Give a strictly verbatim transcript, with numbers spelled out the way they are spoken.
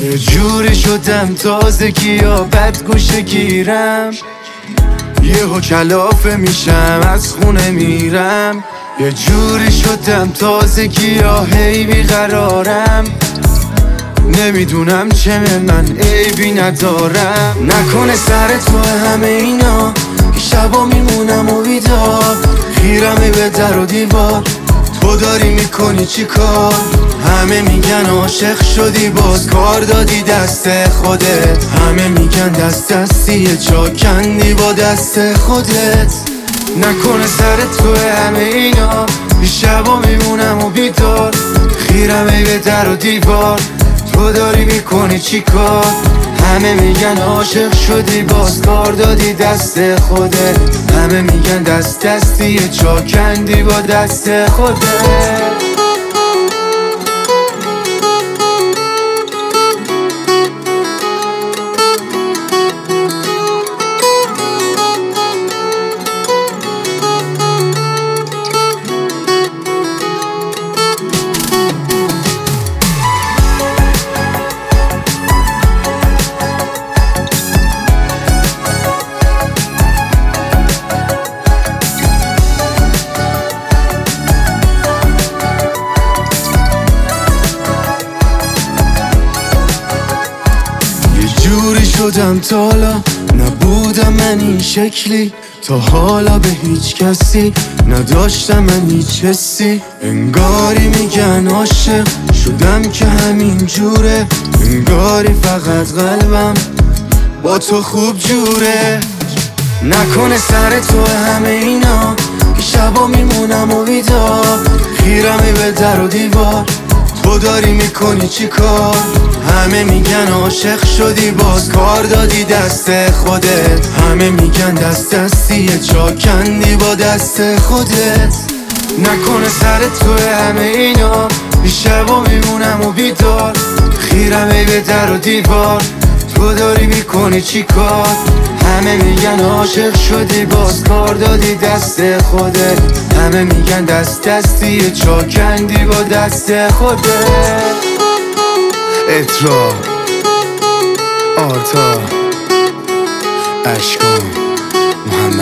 یه جوری شدم تازگی یا بد گوشه گیرم، یهو کلافه میشم از خونه میرم. یه جوری شدم تازگی یا هی بیقرارم، نمیدونم چه من عیبی ندارم. نکنه سر تو همه اینا که شبا میمونم و بیدار، خیرمه به در و دیوار، تو داری میکنی چی کار؟ همه میگن عاشق شدی باز کار دادی دست خودت، همه میگن دست دستی چا کندی با دست خودت. نکنه سر تو همه اینا که شبا میمونم و بیدار، خیرمه به در و دیوار، تو داری میکنی چی کار؟ همه میگن عاشق شدی باز کار دادی دست خودت، همه میگن دست دستی چا کندی با دست خودت. جوری شدم تا حالا نبودم من این شکلی، تا حالا به هیچ کسی نداشتم من هیچ حسی. انگاری میگن عاشق شدم که همین جوره، انگاری فقط قلبم با تو خوب جوره. نکنه سر تو همه اینا که شبا میمونم و بیدار، خیرمه به در و دیوار، تو داری میکنی چی کار؟ همه میگن عاشق شدی باز کار دادی دست خودت، همه میگن دست دستی چا کندی با دست خودت. نکنه سر تو همه اینا شبا میمونم و بیدار، خیرمه به در و دیوار، تو داری میکنی چی کار؟ همه میگن عاشق شدی باز کار دادی دست خودت، همه میگن دست دستی چا کندی با دست خودت. اترا آرتا اشکان محمد